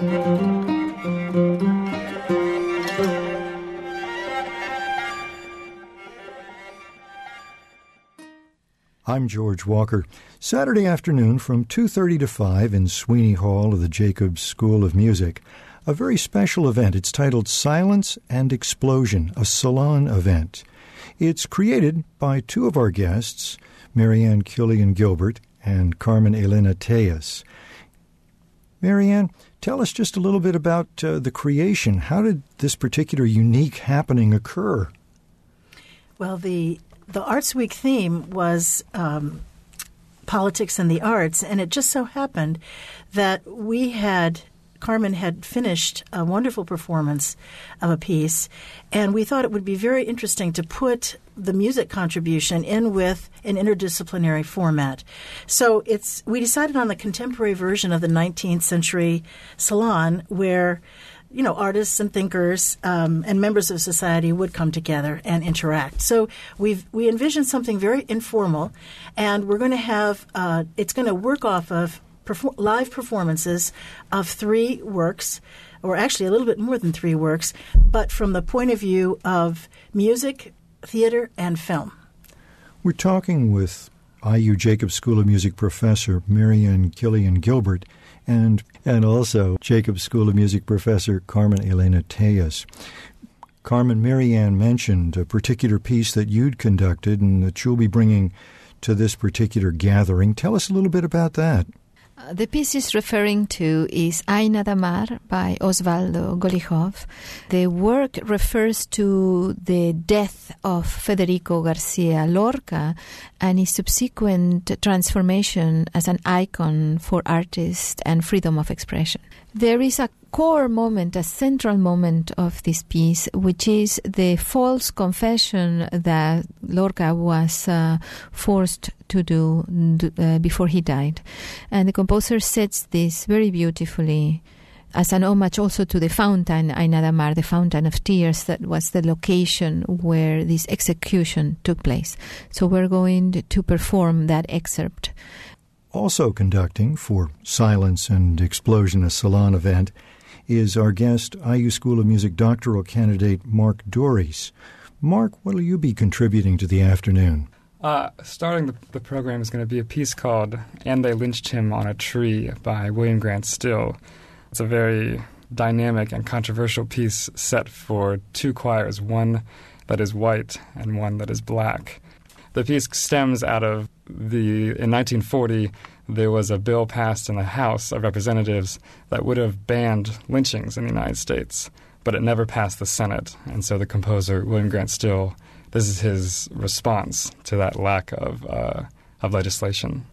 I'm George Walker. Saturday afternoon from 2:30 to 5 in Sweeney Hall of the Jacobs School of Music, a very special event. It's titled Silence and Explosion, a salon event. It's created by two of our guests, Marianne Killian Gilbert and Carmen Elena Tejas. Marianne, tell us just a little bit about the creation. How did this particular unique happening occur? Well, the Arts Week theme was politics and the arts, and it just so happened that Carmen had finished a wonderful performance of a piece, and we thought it would be very interesting to put the music contribution in with an interdisciplinary format. So we decided on the contemporary version of the 19th century salon where artists and thinkers and members of society would come together and interact. So we envisioned something very informal, and we're going to have it's going to work off of live performances of 3 works, or actually a little bit more than 3 works, but from the point of view of music, theater, and film. We're talking with IU Jacobs School of Music professor Marianne Killian Gilbert and also Jacobs School of Music professor Carmen Elena Tejas. Carmen, Marianne mentioned a particular piece that you'd conducted and that you'll be bringing to this particular gathering. Tell us a little bit about that. The piece is referring to is Ay Nada Mar by Osvaldo Golijov. The work refers to the death of Federico Garcia Lorca and his subsequent transformation as an icon for artists and freedom of expression. There is a core moment, a central moment of this piece, which is the false confession that Lorca was forced to do before he died. And the composer sets this very beautifully as an homage also to the fountain, Ay Nada Mar, the fountain of tears, that was the location where this execution took place. So we're going to perform that excerpt. Also conducting for Silence and Explosion, a salon event, is our guest, IU School of Music doctoral candidate Mark Doris. Mark, what will you be contributing to the afternoon? Starting the program is going to be a piece called And They Lynched Him on a Tree by William Grant Still. It's a very dynamic and controversial piece set for 2 choirs, one that is white and one that is black. The piece stems out of in 1940, there was a bill passed in the House of Representatives that would have banned lynchings in the United States, but it never passed the Senate. And so the composer, William Grant Still, this is his response to that lack of legislation.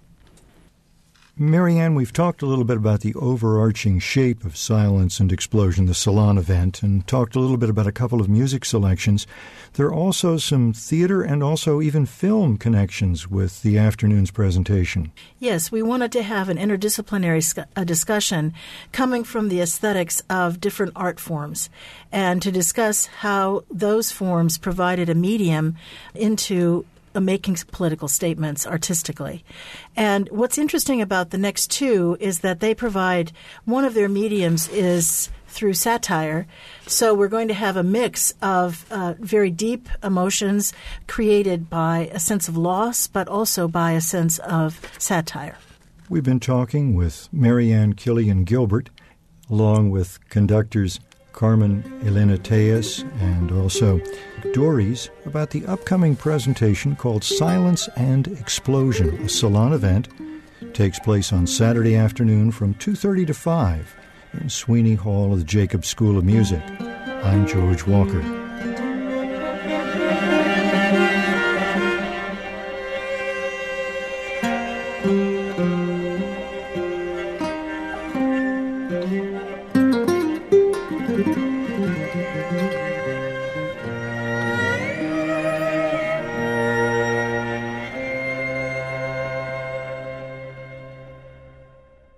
Marianne, we've talked a little bit about the overarching shape of Silence and Explosion, the salon event, and talked a little bit about a couple of music selections. There are also some theater and also even film connections with the afternoon's presentation. Yes, we wanted to have an interdisciplinary discussion coming from the aesthetics of different art forms and to discuss how those forms provided a medium into making political statements artistically. And what's interesting about the next 2 is that they provide, one of their mediums is through satire. So we're going to have a mix of very deep emotions created by a sense of loss, but also by a sense of satire. We've been talking with Marianne Killian Gilbert, along with conductors Carmen Elena Tejas and also Doris, about the upcoming presentation called Silence and Explosion, a salon event. It takes place on Saturday afternoon from 2:30 to 5 in Sweeney Hall of the Jacobs School of Music. I'm George Walker.